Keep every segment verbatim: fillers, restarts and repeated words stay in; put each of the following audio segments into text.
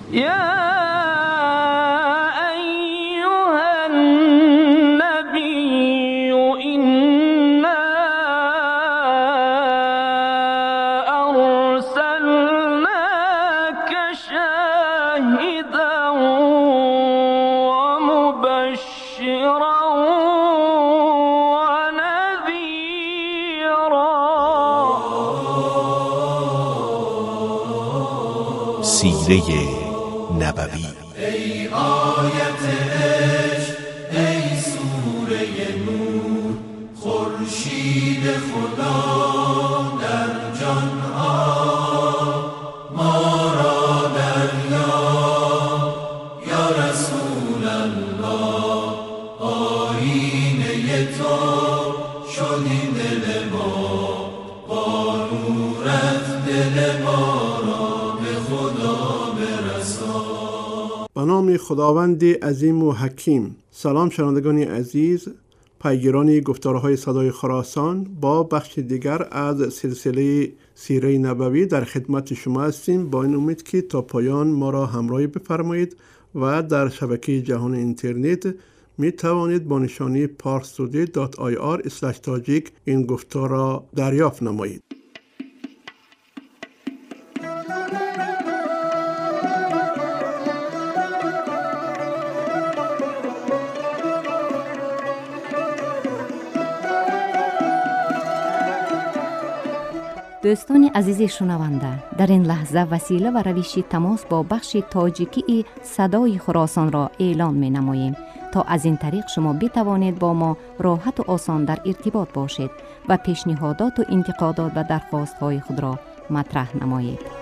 سیره نبوی. ای آیت عشق، ای سوره نور، خورشید خدا در جان ها، ما را دریاب یا رسول الله. آیینه تو شدی دل ما، با نورت دل ما را به نام خداوند عظیم و حکیم. سلام شنوندگان عزیز، پیگیران گفتارهای صدای خراسان، با بخش دیگر از سلسله سیره نبوی در خدمت شما هستیم، با این امید که تا پایان ما را همراهی بفرمایید و در شبکه جهان اینترنت می توانید با نشانی parstoday دات آی آر اسلش تاجیک این گفتار را دریافت نمایید. دوستان عزیز شنونده، در این لحظه وسیله و روش تماس با بخش تاجیکی صدای خراسان را اعلام می نماییم تا از این طریق شما بتوانید با ما راحت و آسان در ارتباط باشید و پیشنهادات و انتقادات و درخواست های خود را مطرح نمایید.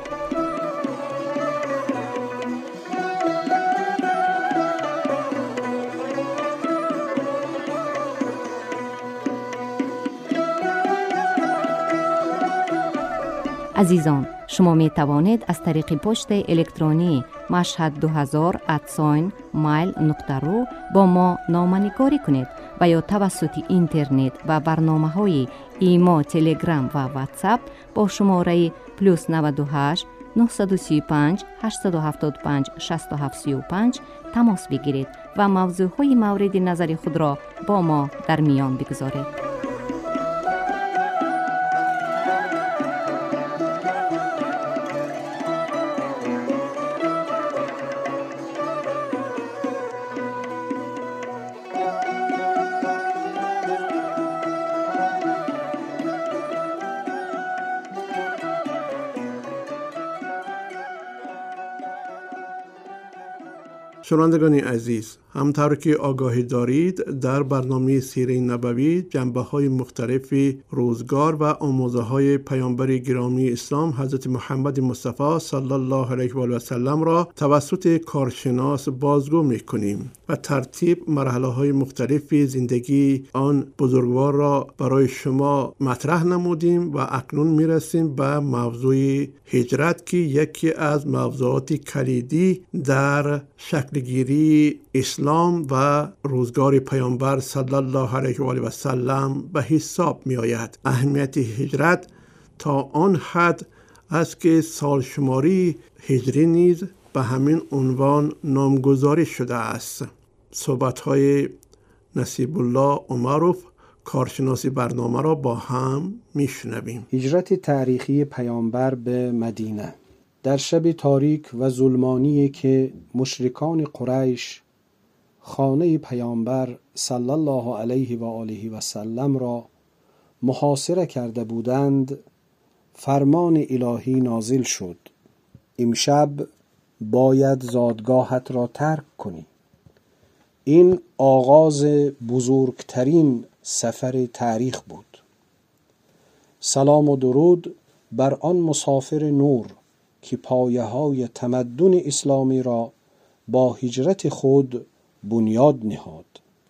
عزیزان، شما می توانید از طریق پست الکترونی مشهد دو هزار ات مایل نقطه رو با ما نامه‌نگاری کنید و یا توسط اینترنت و برنامه های ایما، تلگرام و واتساپ با شماره پلوس نود و هشت نه سه پنج هشت هفت پنج شش هفت سه پنج تماس بگیرید و موضوع های مورد نظر خود را با ما در میان بگذارید. شنوندگان عزیز، همطور که آگاهی دارید، در برنامه سیره نبوی جنبه‌های مختلف روزگار و آموزه‌های پیامبر گرامی اسلام حضرت محمد مصطفی صلی الله علیه و آله و سلم را توسط کارشناس بازگو می‌کنیم و ترتیب مرحله‌های مختلف زندگی آن بزرگوار را برای شما مطرح نمودیم و اکنون می‌رسیم به موضوع هجرت که یکی از موضوعات کلیدی در شکلگیری اسلام و روزگار پیامبر صلی الله علیه و آله و سلم به حساب می آید. اهمیت هجرت تا آن حد است که سال شماری هجری نیز به همین عنوان نامگذاری شده است. صحبت‌های نصیب الله عمروف، کارشناس برنامه را با هم میشنویم. هجرت تاریخی پیامبر به مدینه. در شب تاریک و ظلمانی که مشرکان قریش خانه پیامبر صلی الله علیه و آله و سلم را محاصره کرده بودند، فرمان الهی نازل شد: امشب باید زادگاهت را ترک کنی. این آغاز بزرگترین سفر تاریخ بود. سلام و درود بر آن مسافر نور که پایه های تمدن اسلامی را با هجرت خود بنیاد نهاد.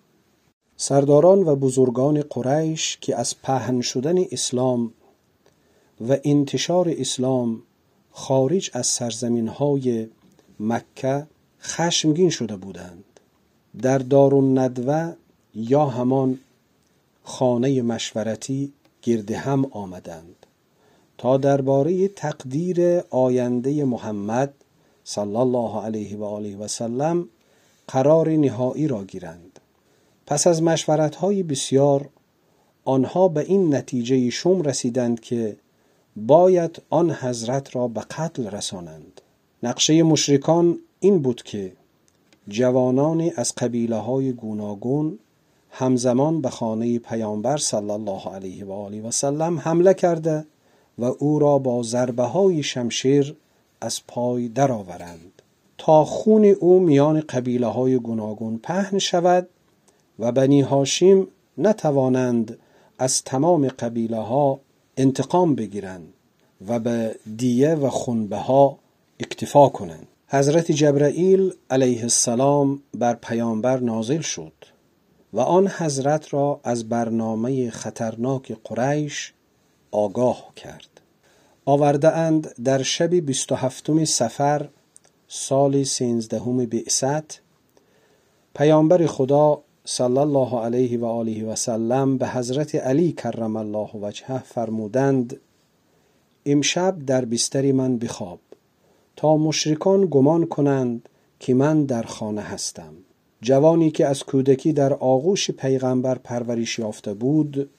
سرداران و بزرگان قریش که از پهن شدن اسلام و انتشار اسلام خارج از سرزمین های مکه خشمگین شده بودند، در دارالندوه یا همان خانه مشورتی گرد هم آمدند تا درباره تقدیر آینده محمد صلی الله علیه و آله و سلم قرار نهایی را گیرند. پس از مشورت‌های بسیار آنها به این نتیجه شوم رسیدند که باید آن حضرت را به قتل رسانند. نقشه مشرکان این بود که جوانانی از قبیله‌های گوناگون همزمان به خانه پیامبر صلی الله علیه و آله و سلم حمله کرده و او را با ضربه‌های شمشیر از پای درآورند تا خون او میان قبیله‌های گوناگون پهن شود و بنی هاشم نتوانند از تمام قبیله‌ها انتقام بگیرند و به دیه و خونبها اکتفا کنند. حضرت جبرائیل علیه السلام بر پیامبر نازل شد و آن حضرت را از برنامه خطرناک قریش آگاه کرد. آورده اند در شب بیست و هفتم صفر سال سیزدهم بعثت پیامبر خدا صلی الله علیه و آله و سلم به حضرت علی کرم الله وجهه فرمودند امشب در بستر من بخواب تا مشرکان گمان کنند که من در خانه هستم. جوانی که از کودکی در آغوش پیغمبر پرورش یافته بود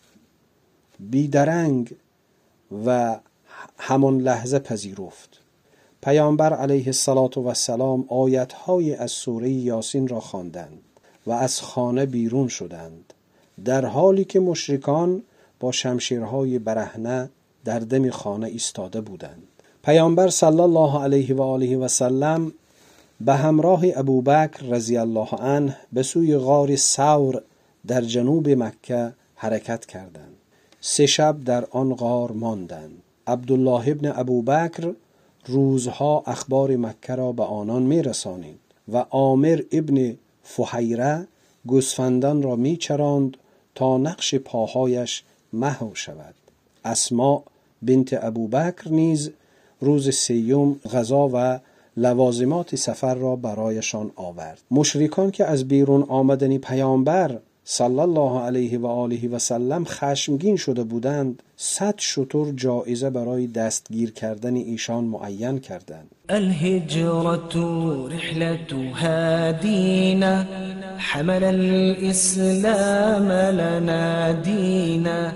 بیدرنگ و همان لحظه پذیرفت. پیامبر علیه السلام آیت‌های از سوره یاسین را خواندند و از خانه بیرون شدند در حالی که مشرکان با شمشیرهای برهنه در دم خانه ایستاده بودند. پیامبر صلی الله علیه و آله و سلم به همراه ابوبکر رضی الله عنه به سوی غار ثور در جنوب مکه حرکت کردند. سه شب در آن غار ماندند. عبدالله ابن ابوبکر روزها اخبار مکه را به آنان می رسانید و عامر ابن فحیره گوسفندان را می چراند تا نقش پاهایش محو شود. اسماء بنت ابوبکر نیز روز سیوم غذا و لوازمات سفر را برایشان آورد. مشرکان که از بیرون آمدن پیامبر صلی الله علیه و آله و سلم خشمگین شده بودند صد شتر جایزه برای دستگیر کردن ایشان معین کردند. الهجرة رحلة هادينا حمل الإسلام لنا دينا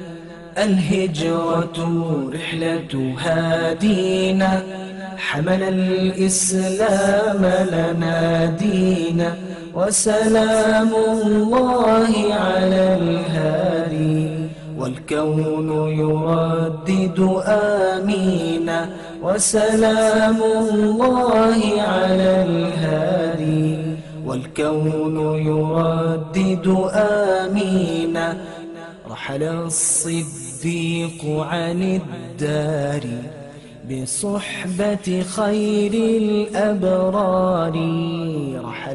الهجرة رحلة هادينا حمل الإسلام لنا دينا وسلام الله على الهادي والكون يردد آمينا وسلام الله على الهادي والكون يردد آمينا رحل الصديق عن الدار بصحبة خير الأبرار رحل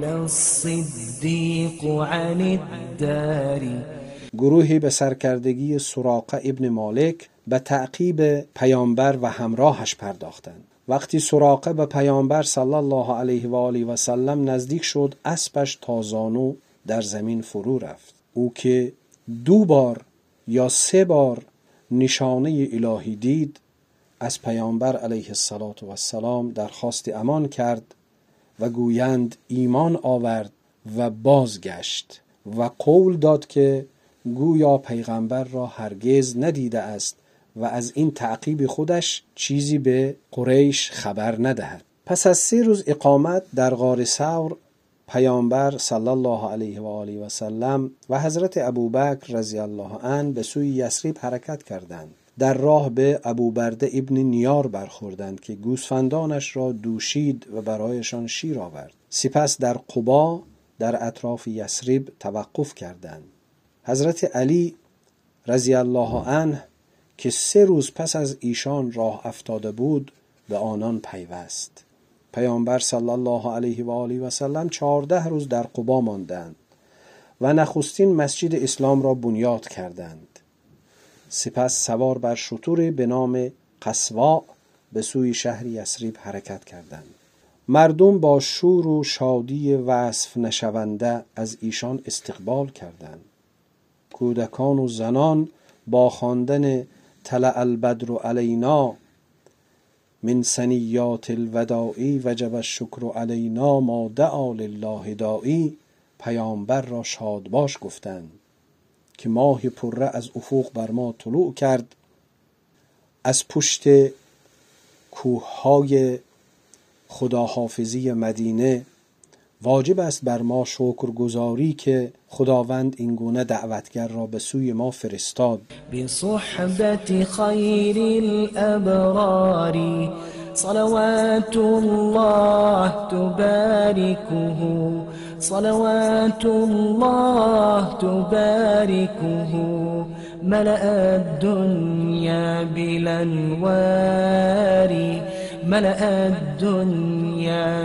الصديق عن الدار. گروهی به سرکردگی سراقه ابن مالک به تعقیب پیامبر و همراهش پرداختند. وقتی سراقه به پیامبر صلی الله علیه و آله و سلم نزدیک شد اسبش تا زانو در زمین فرو رفت. او که دو بار یا سه بار نشانه الهی دید از پیامبر علیه السلام درخواست امان کرد و گویند ایمان آورد و بازگشت و قول داد که گویا پیغمبر را هرگز ندیده است و از این تعقیب خودش چیزی به قریش خبر ندهد. پس از سه روز اقامت در غار ثور پیامبر صلی الله علیه و آله و سلم و حضرت ابوبکر رضی الله عنه به سوی یثرب حرکت کردند. در راه به ابوبرده ابن نیار برخوردند که گوسفندانش را دوشید و برایشان شیر آورد. سپس در قبا در اطراف یثرب توقف کردند. حضرت علی رضی الله عنه که سه روز پس از ایشان راه افتاده بود به آنان پیوست. پیامبر صلی الله علیه و آله و سلم چهارده روز در قبا ماندند و نخستین مسجد اسلام را بنیاد کردند. سپس سوار بر شتری به نام قصواء به سوی شهر یثرب حرکت کردند. مردم با شور و شادی وصف نشونده از ایشان استقبال کردند. کودکان و زنان با خواندن طلع البدر علینا من سنیات الوداعی وجب الشکر علینا ما دعا لله داعی. پیامبر را شادباش گفتند که ماه پره از افق بر ما طلوع کرد، از پشت کوههای خداحافظی مدینه. واجب است بر ما شکرگزاری که خداوند این گونه دعوتگر را به سوی ما فرستاد. بصحبت خیر الابرار صلوات الله تباركه، صلوات الله تباركه، ملأ الدنيا بالانوار، ملأ الدنيا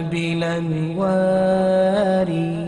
بالانوار.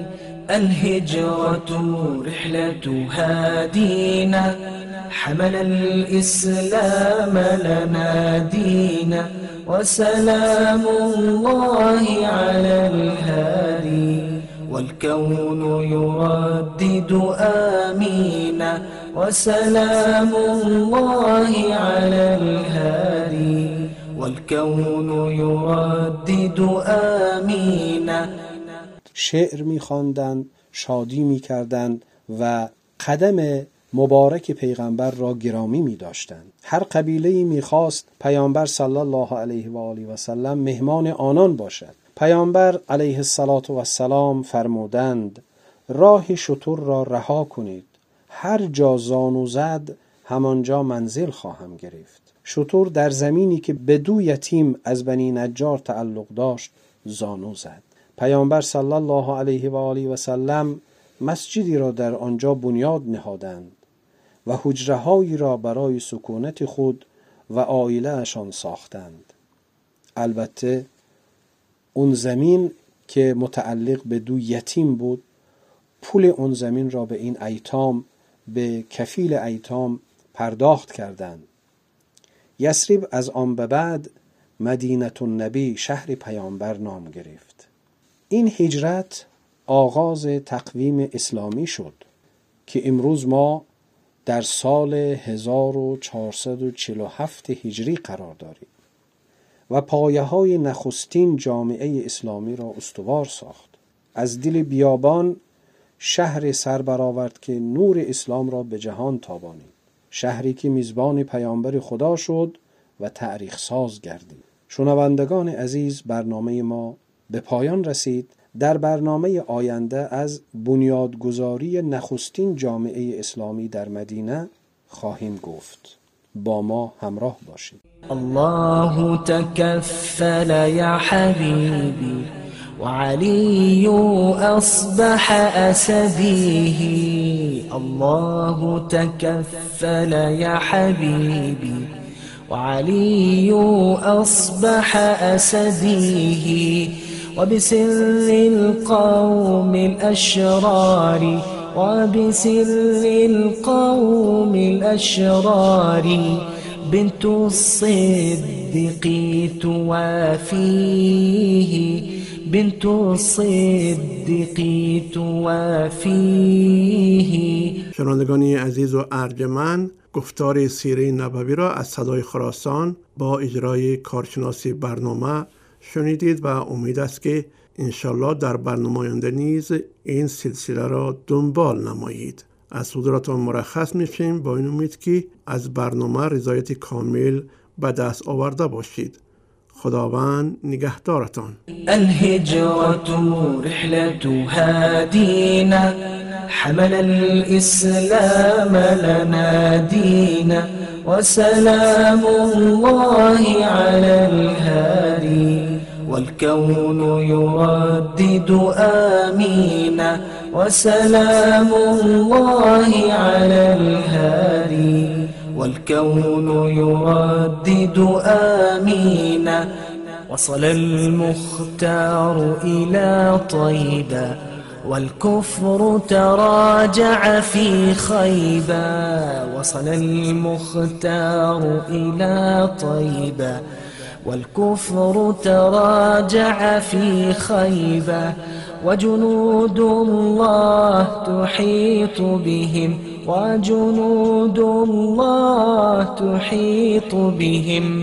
الهجرة رحلة هادينا، حمل الإسلام لنا دينا، وسلام الله على الهادي، والكون يردد آمينا، وسلام الله على الهادي، والكون يردد آمينا. شعر می‌خواندند، شادی می‌کردند و قدم مبارک پیغمبر را گرامی می‌داشتند. هر قبیله‌ای می‌خواست پیامبر صلی الله علیه و آله و سلم مهمان آنان باشد. پیامبر علیه السلام فرمودند راه شتر را رها کنید، هر جا زانو زد همانجا منزل خواهم گرفت. شتر در زمینی که به دو یتیم از بنی نجار تعلق داشت زانو زد. پیامبر صلی الله علیه و آله و سلم مسجدی را در آنجا بنیاد نهادند و حجره‌هایی را برای سکونت خود و عائله اشان ساختند. البته اون زمین که متعلق به دو یتیم بود، پول اون زمین را به این ایتام، به کفیل ایتام پرداخت کردند. یثرب از آن به بعد مدینه النبی، شهر پیامبر نام گرفت. این هجرت آغاز تقویم اسلامی شد که امروز ما در سال هزار و چهارصد و چهل و هفت هجری قرار داریم و پایه های نخستین جامعه اسلامی را استوار ساخت. از دل بیابان شهر سر برآورد که نور اسلام را به جهان تابانید، شهری که میزبان پیامبر خدا شد و تاریخ ساز گردید. شنوندگان عزیز، برنامه ما به پایان رسید. در برنامه آینده از بنیادگذاری نخستین جامعه اسلامی در مدینه خواهیم گفت. با ما همراه باشید. الله تكفل يا حبيبي وعلي أصبح أسديه، الله تكفل يا حبيبي وعلي أصبح أسديه، وبسر القوم الأشرار، وبسر القوم الأشرار، بنت الصديق توافيه، بنت الصديق توافيه. شنوندگان عزیز و ارجمند، گفتار سیره نبوی را از صدای خراسان با اجرای کارشناسی برنامه شنیدید و امید است که انشالله در برنامه آینده نیز این سلسله را دنبال نمایید. از حضورتان مرخص میشیم با این امید که از برنامه رضایت کامل به دست آورده باشید. خداوند نگهدارتان. الهجرة رحلة هادينا، حمل الإسلام لنا دينا، وسلام الله على الهادي، والكون يردد آمينا، وسلام الله على الهادي، والكون يردد آمينا. وصل المختار إلى طيبة، والكفر تراجع في خيبة، وصل المختار إلى طيبة، والكفر تراجع في خيبة، وجنود الله تحيط بهم، وجنود الله تحيط بهم،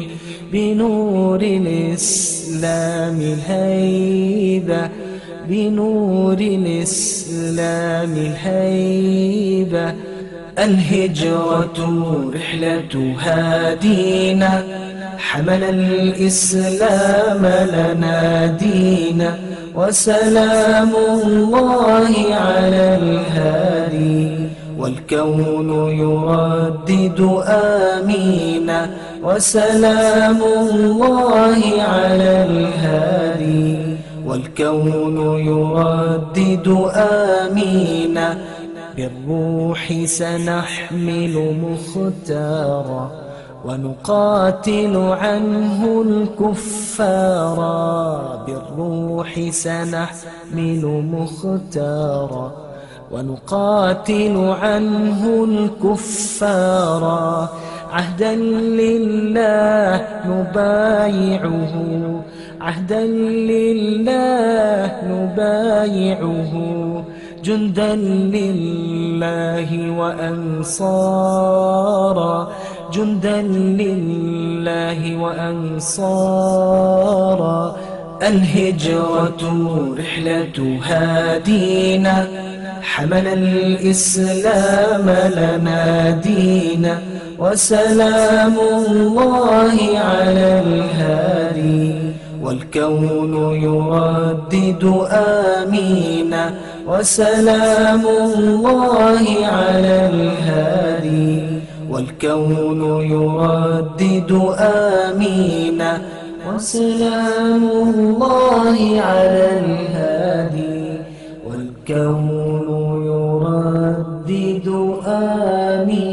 بنور الإسلام الهيبة بنور الإسلام الهيبة الهجرة رحلة هادينا حمل الإسلام لنا دينا وسلام الله على الهادي والكون يردد آمينا وسلام الله على الهادي والكون يردد آمينا بالروح سنحمل مختارا ونقاتل عنه الكفار بالروح سنحمل مختارا ونقاتل عنه الكفار عهدا لله نبايعه عهدا لله نبايعه جندا لله وأنصارا جندا لله وأنصارا الهجرة رحلة هادينا حمل الإسلام لنا دينا وسلام الله على الهادي والكون يردد آمينا وسلام الله على الهادي والكون يردد آمينا وسلام الله على الهادي والكون يردد آمينا.